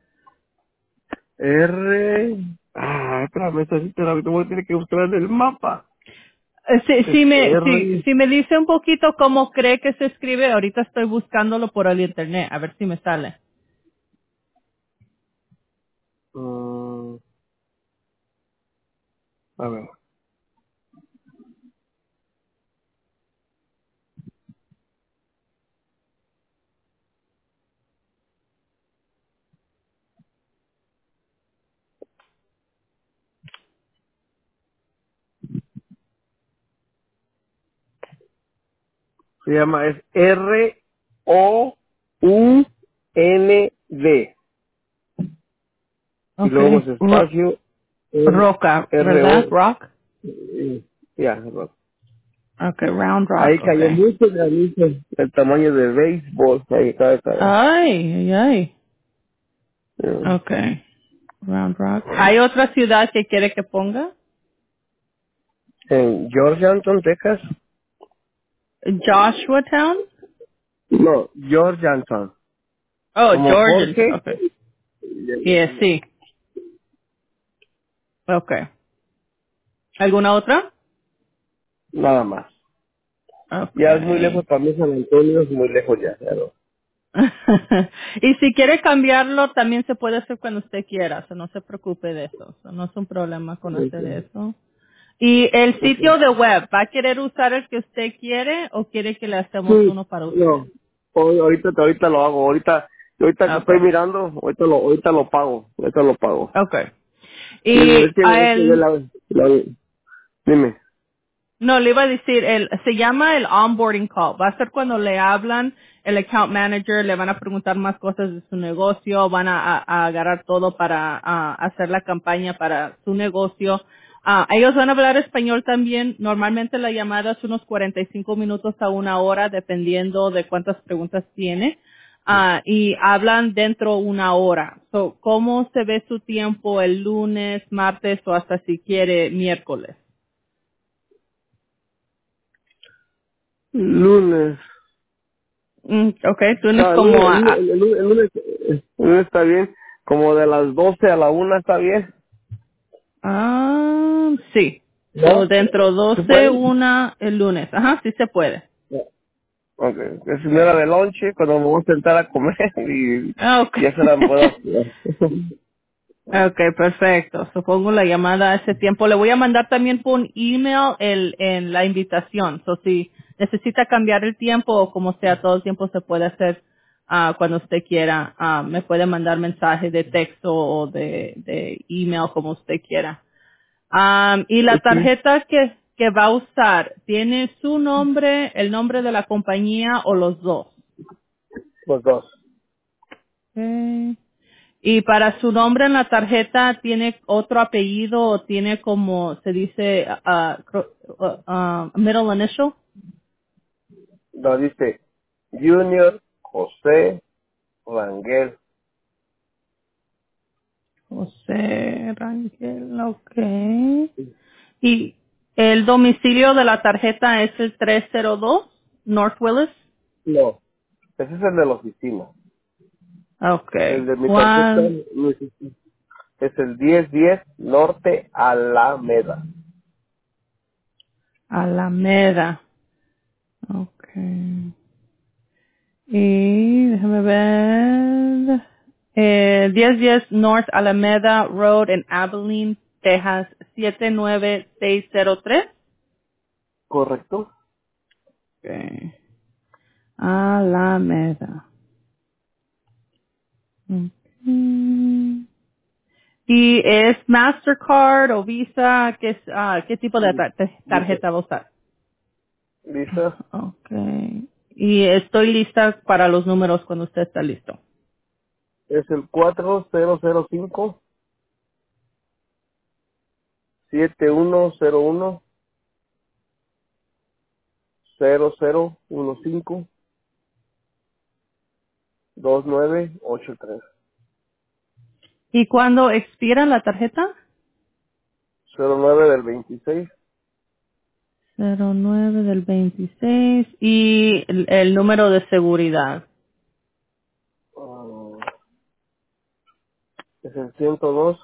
Espérame, esta sí te voy a tener que buscar en el mapa. Sí, Es R, si me dice un poquito cómo cree que se escribe, ahorita estoy buscándolo por el internet, a ver si me sale. mm, a ver, es Round. Y luego más Okay. espacio, Roca, ¿verdad? R-O, Rock. ya, Rock. Okay, Round Rock, Ahí cayó okay. mucho granizo, el tamaño de béisbol, ahí acaba de caer. Ay. Mm. Okay. Round Rock. ¿Hay otra ciudad que quiere que ponga? En Georgetown, Texas, Joshua Town. No, George Johnson. Oh, Como Georgians. Jorge, Okay. Sí. Okay. ¿Alguna otra? nada más. Ya es muy lejos Okay. para mí, San Antonio es muy lejos ya. Pero, Y si quiere cambiarlo, también se puede hacer cuando usted quiera. So no se preocupe de eso. So no es un problema con hacer ok, eso. Y el ok. sitio de web, ¿va a querer usar el que usted quiere o quiere que le hacemos Sí, uno para usted? no. Ahorita lo hago. Ahorita que estoy Okay. mirando, ahorita lo pago. Ahorita lo pago. Okay. Y Y a es que de él, dime. no, le iba a decir, se llama el onboarding call. Va a ser cuando le hablan el account manager, le van a preguntar más cosas de su negocio, van a agarrar todo para hacer la campaña para su negocio. Ellos van a hablar español también. Normalmente la llamada es unos 45 minutos a una hora, dependiendo de cuántas preguntas tiene. Y hablan dentro una hora. So, ¿cómo se ve su tiempo el lunes, martes o hasta si quiere miércoles? Lunes. Okay, lunes No, como el lunes está bien. Como de las 12 a la 1 está bien. sí. So, ¿No? dentro ¿Se 12, puede? una, el lunes. Ajá, sí se puede. Ok. Es mi hora de lonche, cuando me voy a sentar a comer y Okay. ya se la puedo hacer. Okay, perfecto. Supongo la llamada a ese tiempo. Le voy a mandar también por un email en la invitación. So, si necesita cambiar el tiempo o como sea, todo el tiempo se puede hacer cuando usted quiera. Me puede mandar mensaje de texto o de email como usted quiera. Y la Ok. tarjeta que va a usar, ¿tiene su nombre, el nombre de la compañía o los dos? Los dos. Okay. Y para su nombre en la tarjeta, ¿tiene otro apellido o tiene como se dice middle initial? No, dice Junior José Rangel. José Rangel, ok. Y el domicilio de la tarjeta es el 302 North Willis. No, ese es el de la oficina. El Okay. de mi tarjeta Juan es el 1010 Norte Alameda. Alameda. Okay. Y déjame ver. 1010 North Alameda Road en Abilene, Texas 79603. ¿Correcto? Okay. Alameda. Okay. ¿Y es Mastercard o Visa? ¿Qué tipo de Dice, tarjeta va a usar? Lisa, Okay. Y estoy lista para los números cuando usted está listo. es el 4005 7101 0015 2983 ¿Y cuándo expira la tarjeta? 09 del 26. 09 del 26 y el número de seguridad. ah, es el 102.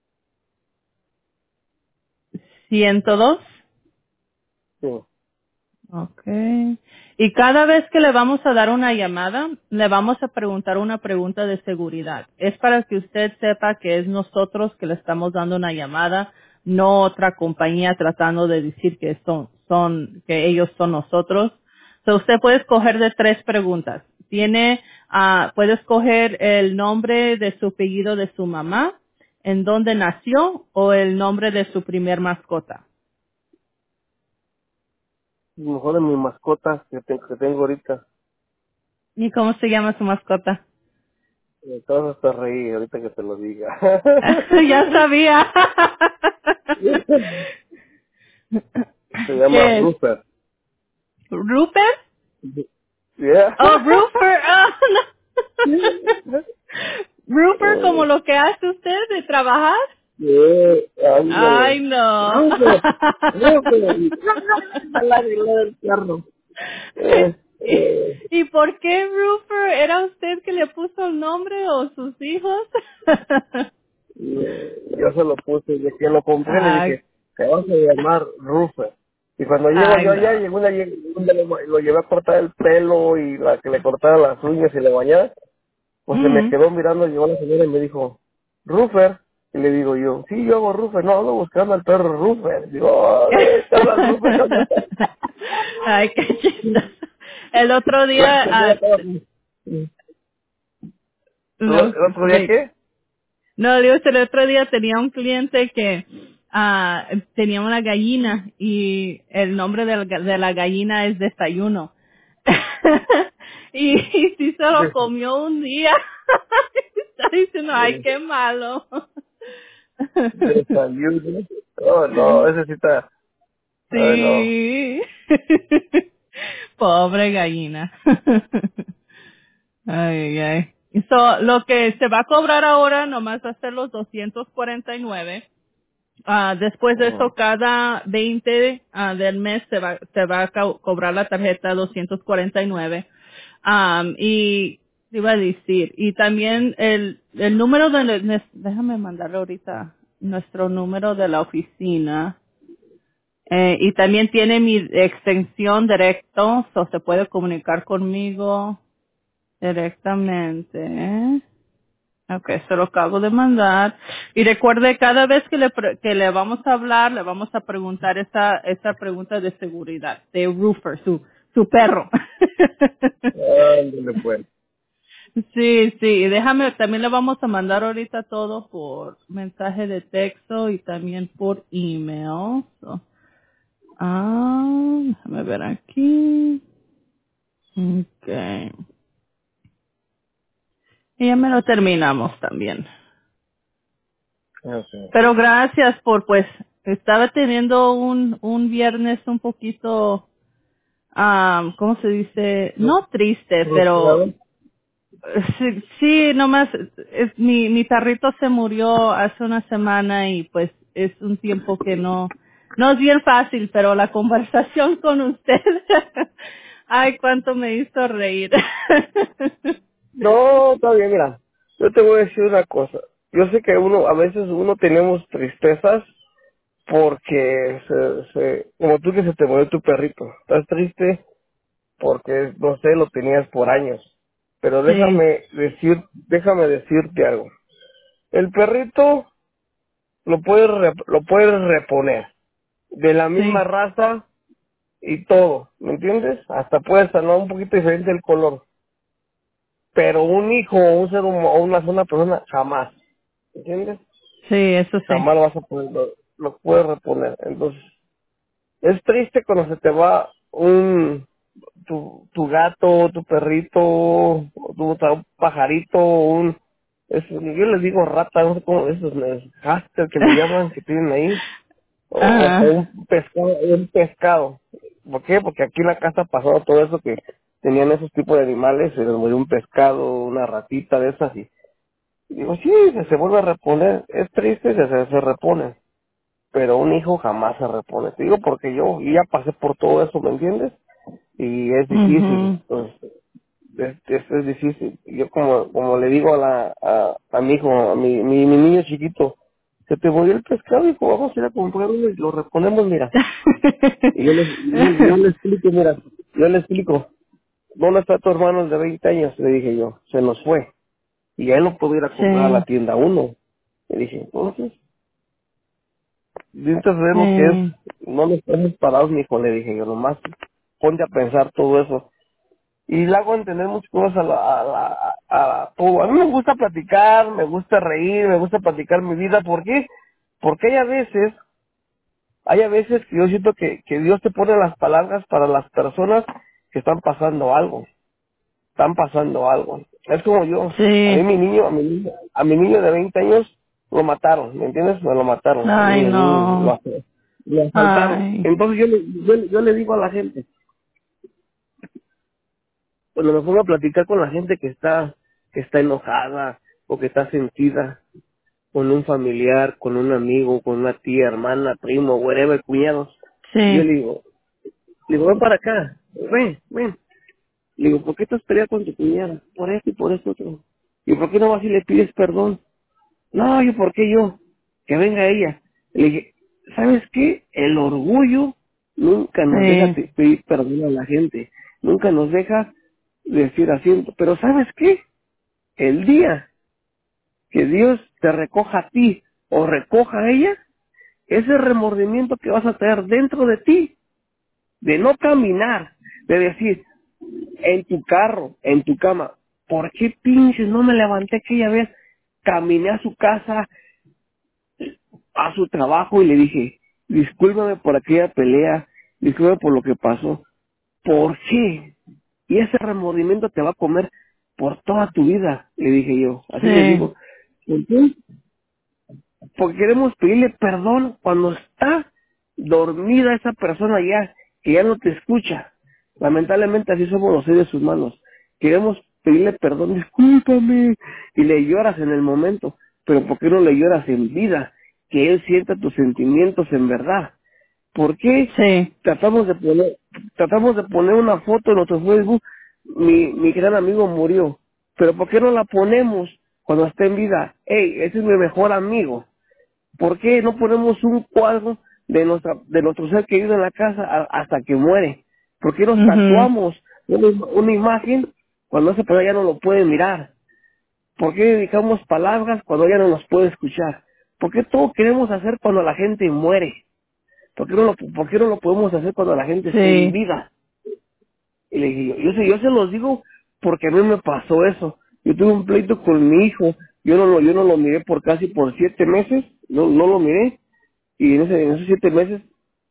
102. Sí. Okay. Y cada vez que le vamos a dar una llamada, le vamos a preguntar una pregunta de seguridad. Es para que usted sepa que es nosotros que le estamos dando una llamada, no otra compañía tratando de decir que que ellos son nosotros. So, usted puede escoger de 3 preguntas. Puede escoger el nombre de su apellido de su mamá, en dónde nació o el nombre de su primer mascota. Mejor en mi mascota que tengo ahorita. ¿Y cómo se llama su mascota? Te vas a hasta reír ahorita que te lo diga. Ya sabía. Se llama ¿Qué es? Rupert. ¿Rupert? Yeah. Oh, Rupert. Oh, no. ¿Rupert como lo que hace usted de trabajar? Yeah, Ay, ándale. no. Rupert. Rupert. Al lado del carro. ¿Y por qué Rupert? ¿Era usted que le puso el nombre o sus hijos? Yo se lo puse, de que lo compré le Ay, dije, te vas a llamar Ruffer. Y cuando llego ay, yo allá, no. llegó lo llevé a cortar el pelo y la que le cortara las uñas y le bañara, pues se me Mm. quedó mirando, llegó la señora y me dijo, Ruffer. Y le digo yo, sí, yo hago Ruffer, no, ando buscando al perro Ruffer. Digo, oh, te hablas Ruffer, ¿dónde está? Ay, qué chistoso. El otro La día, señora estaba así. no, ¿El otro día qué? no, digo, el otro día tenía un cliente que tenía una gallina y el nombre de la gallina es desayuno. y sí se lo comió un día. Está diciendo, ay, qué malo. Desayuno. Oh, no, ese sí está, ay, no. Sí. Pobre gallina. Ay, ay. So, lo que se va a cobrar ahora nomás va a ser los 249. Después de eso, Ujú. cada 20 del mes se va a cobrar la tarjeta 249. Y te iba a decir, y también el número déjame mandarle ahorita nuestro número de la oficina. Y también tiene mi extensión directo, so se puede comunicar conmigo directamente. Ok, se lo acabo de mandar. Y recuerde, cada vez que le vamos a hablar, le vamos a preguntar esa pregunta de seguridad, de Roofer, su perro. Ándale, pues. Sí, sí, y déjame, también le vamos a mandar ahorita todo por mensaje de texto y también por email. So, déjame ver aquí. Okay. Y ya me lo terminamos también. Okay. Pero gracias pues, estaba teniendo un viernes un poquito, ¿cómo se dice? Fru- No triste, pero ¿Frustrado? sí, sí, nomás, mi perrito se murió hace una semana y pues es un tiempo que no es bien fácil, pero la conversación con usted, ay, cuánto me hizo reír. No, está bien, mira. Yo te voy a decir una cosa. Yo sé que a veces uno tenemos tristezas porque como tú que se te murió tu perrito. Estás triste porque, no sé, lo tenías por años. Pero Sí, déjame decirte algo. El perrito lo puedes reponer. De la misma sí, raza y todo, ¿me entiendes? Hasta puede estar un poquito diferente el color. Pero un hijo o un ser humano o una persona jamás, ¿entiendes? sí, eso sí. Jamás lo vas a poder, lo puedes reponer. Entonces, es triste cuando se te va tu gato, tu perrito, un pajarito, yo les digo rata, no sé cómo, esos hámster que le llaman, que tienen ahí, o Ajá. un pescado. ¿Por qué? Porque aquí en la casa pasó todo eso que tenían esos tipos de animales, se les murió un pescado, una ratita de esas y digo, sí, se vuelve a reponer, es triste, se repone, pero un hijo jamás se repone. Te digo porque yo ya pasé por todo eso, ¿me entiendes? Y es difícil, Mhm. pues, es difícil. Yo como le digo a mi hijo, mi niño chiquito, se te murió el pescado, hijo, vamos a ir a comprarlo y lo reponemos, mira. Y yo le explico, mira, yo le explico, ¿dónde está tu hermano de 20 años? Le dije yo, se nos fue. Y él no pudo ir a comprar a la Sí, tienda uno. Le dije, entonces, mientras ver lo que es, sí, no nos estamos parados, mijo, le dije yo, nomás ponte a pensar todo eso. Y le hago entender muchas cosas a todo. A mí me gusta platicar, me gusta reír, me gusta platicar mi vida. ¿Por qué? Porque hay a veces que yo siento que Dios te pone las palabras para las personas que están pasando algo. Están pasando algo. Es como yo. A mí sí. mi niño de 20 años lo mataron, ¿me entiendes? Me lo mataron. A Ay, mí no. lo asaltaron. Ay, Entonces yo le digo a la gente, cuando me pongo a platicar con la gente que está enojada o que está sentida, con un familiar, con un amigo, con una tía, hermana, primo, whatever, cuñados, y yo sí. le digo, ven para acá, ven, ven. Le digo, ¿por qué estás peleando con tu cuñada? Por esto y por esto otro. ¿Y por qué no vas y le pides perdón? No, yo, ¿por qué yo? Que venga ella. Le dije, ¿sabes qué? El orgullo nunca nos deja Sí, pedir perdón a la gente. Nunca nos deja decir así. Pero ¿sabes qué? El día que Dios te recoja a ti o recoja a ella, ese remordimiento que vas a tener dentro de ti, de no caminar, de decir, en tu carro, en tu cama, ¿por qué pinches no me levanté aquella vez? Caminé a su casa, a su trabajo y le dije, discúlpame por aquella pelea, discúlpame por lo que pasó. ¿Por qué? Y ese remordimiento te va a comer por toda tu vida, le dije yo. Así le sí, digo. ¿Por qué? Porque queremos pedirle perdón cuando está dormida esa persona ya, que ya no te escucha. Lamentablemente así somos los seres humanos. Queremos pedirle perdón, discúlpame, y le lloras en el momento, pero ¿por qué no le lloras en vida? Que él sienta tus sentimientos en verdad. ¿Por qué sí, tratamos de poner una foto en nuestro Facebook? Mi gran amigo murió, pero ¿por qué no la ponemos cuando está en vida? Hey, ese es mi mejor amigo. ¿Por qué no ponemos un cuadro de nuestro ser querido en la casa hasta que muere? ¿Por qué nos mhm, tatuamos una imagen cuando esa persona ya no lo puede mirar? ¿Por qué dedicamos palabras cuando ya no nos puede escuchar? ¿Por qué todo queremos hacer cuando la gente muere? ¿Por qué no lo podemos hacer cuando la gente esté en sí, vida? Y le dije, yo se los digo porque a mí me pasó eso. Yo tuve un pleito con mi hijo, yo no lo miré por casi por 7 meses, no lo miré, y en esos 7 meses,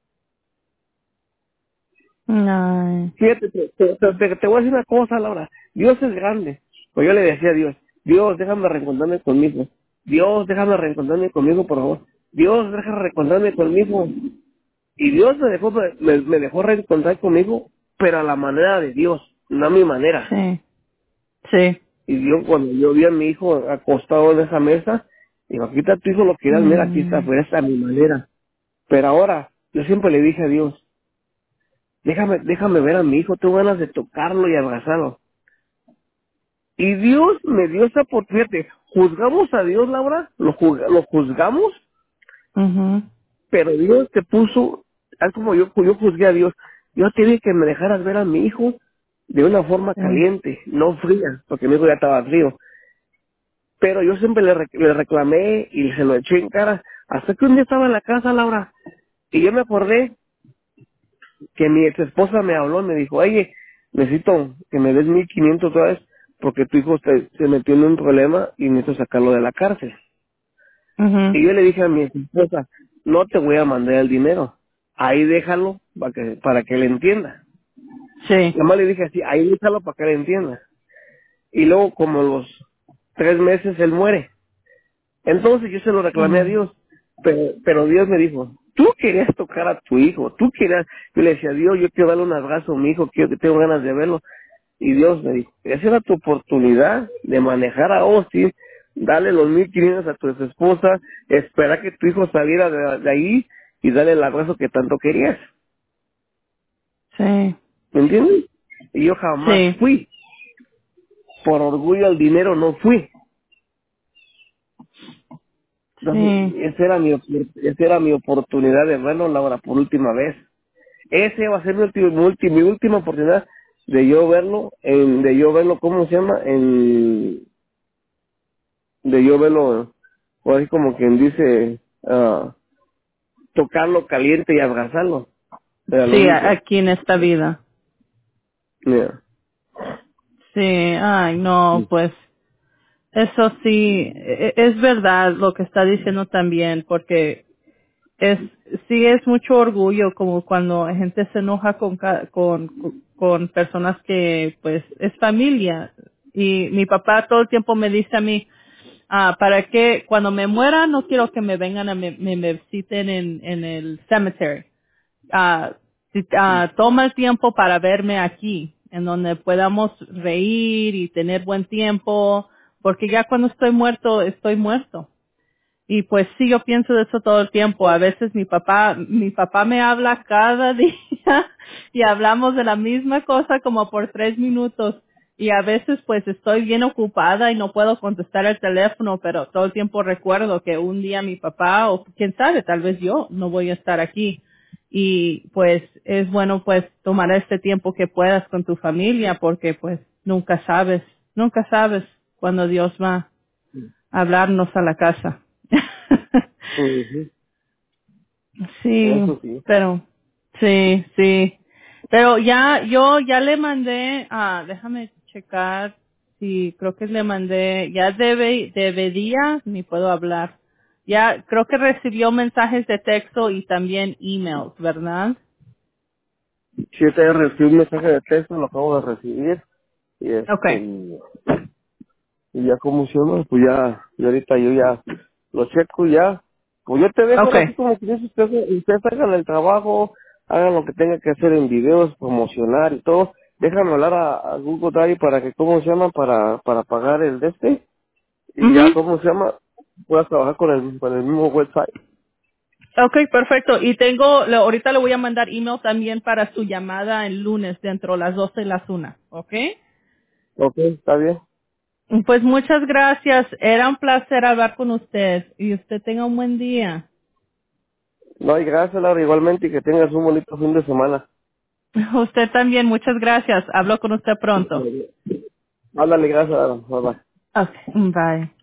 ay, fíjate, te voy a decir una cosa, Laura, Dios es grande. Pues yo le decía a Dios, Dios, déjame reencontrarme conmigo. Dios, déjame reencontrarme conmigo, por favor. Dios, déjame reencontrarme conmigo. Y Dios me dejó reencontrar conmigo, pero a la manera de Dios, no a mi manera. sí, sí, Y yo, cuando yo vi a mi hijo acostado en esa mesa, digo, aquí está tu hijo, lo quieras, mira, aquí está, mm, pero esta es a mi manera. Pero ahora, yo siempre le dije a Dios, déjame ver a mi hijo, tengo ganas de tocarlo y abrazarlo. Y Dios me dio esa oportunidad. Juzgamos a Dios, Laura, lo juzgamos, mhm, pero Dios te puso, tal como yo juzgué a Dios, yo te dije que me dejaras ver a mi hijo de una forma sí, caliente, no fría, porque mi hijo ya estaba frío. Pero yo siempre le reclamé y se lo eché en cara, hasta que un día estaba en la casa, Laura, y yo me acordé que mi ex esposa me habló y me dijo, oye, necesito que me des 1,500 dólares porque tu hijo se metió en un problema y necesito sacarlo de la cárcel. mhm, Y yo le dije a mi ex esposa, no te voy a mandar el dinero, ahí déjalo para que él entienda. sí, Nada más le dije así, ahí déjalo para que él entienda. Y luego como los 3 meses él muere. Entonces yo se lo reclamé a mm, Dios, pero Dios me dijo, tú querías tocar a tu hijo, tú querías, yo le decía, Dios, yo quiero darle un abrazo a mi hijo, quiero que tengo ganas de verlo, y Dios me dijo, esa era tu oportunidad de manejar a Austin, darle los 1,500 a tu esposa, esperar que tu hijo saliera de ahí y darle el abrazo que tanto querías, sí, ¿me entiendes? Y yo jamás sí, fui, por orgullo al dinero no fui. Entonces, sí, esa era mi oportunidad de verlo, Laura, por última vez. Ese va a ser mi última oportunidad de yo verlo, ¿cómo se llama? De yo verlo, o así como quien dice, tocarlo caliente y abrazarlo. Era lo sí, único. aquí en esta vida. Yeah. Sí, ay, no, pues, eso sí, es verdad lo que está diciendo también, porque es, sí es mucho orgullo como cuando la gente se enoja con personas que, pues, es familia. Y mi papá todo el tiempo me dice a mí, para que cuando me muera no quiero que me vengan a me visiten en el cemetery. Toma el tiempo para verme aquí, en donde podamos reír y tener buen tiempo, porque ya cuando estoy muerto, estoy muerto. Y pues sí, yo pienso de eso todo el tiempo. A veces mi papá me habla cada día y hablamos de la misma cosa como por 3 minutos. Y a veces pues estoy bien ocupada y no puedo contestar el teléfono, pero todo el tiempo recuerdo que un día mi papá o quién sabe, tal vez yo no voy a estar aquí. Y pues es bueno pues tomar este tiempo que puedas con tu familia porque pues nunca sabes cuando Dios va hablarnos a la casa. Ujú. Sí, Eso sí. pero sí. Pero yo ya le mandé, déjame checar si creo que le mandé, ya debería, ni puedo hablar. Ya creo que recibió mensajes de texto y también emails, ¿verdad? Sí, te recibí un mensaje de texto, lo acabo de recibir. Y Okay. y ya como se llama, pues ya, y ahorita yo ya lo checo y ya. Pues yo te dejo ahora así Okay. como que si ustedes hagan el trabajo, hagan lo que tengan que hacer en videos, promocionar y todo. Déjame hablar a Google Drive para que, ¿cómo se llama? Para pagar el de este. Y ya, Mhm. ¿cómo se llama? Puedas trabajar con el mismo website. Okay, perfecto. Y ahorita le voy a mandar email también para su llamada el lunes dentro de las 12 y las 1. ¿Ok? Ok, está bien. Pues muchas gracias. Era un placer hablar con usted y usted tenga un buen día. No, y gracias, Laura, igualmente, y que tengas un bonito fin de semana. Usted también, muchas gracias. Hablo con usted pronto. Ándale, gracias, Laura. Bye, bye. Okay, bye.